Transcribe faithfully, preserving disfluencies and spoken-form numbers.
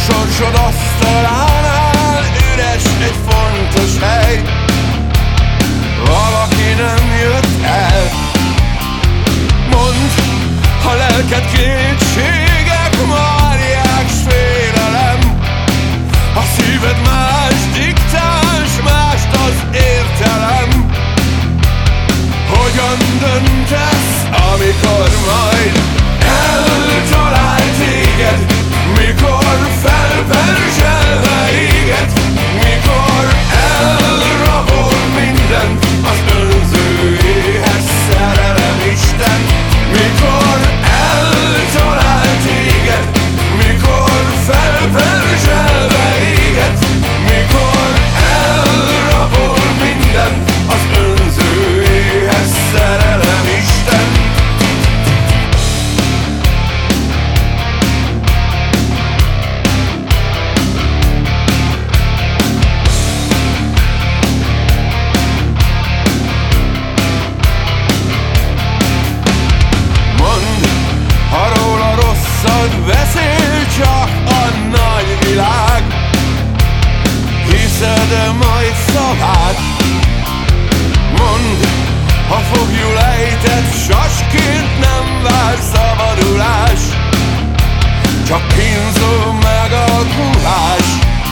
sorsod asztalánál üres egy fontos hely. Valaki nem jött el. Mondd, ha lelked kétségek marják, s félelem. A szíved más diktáns, mást az értelem. Hogyan döntesz, amikor majd eltalál téged? Mikor felperzselve éged? Mikor elrabol mindent az önzőjéhez szerelem Isten? Mikor eltalál téged? Mikor felperzselve éged? Mikor elrabol mindent az önzőjéhez szerelem Isten? Beszél csak a nagyvilág, hiszed-e majd szavát? Mondd, ha foglyul ejtett sasként nem vár szabadulás, csak kínzó megalkulás.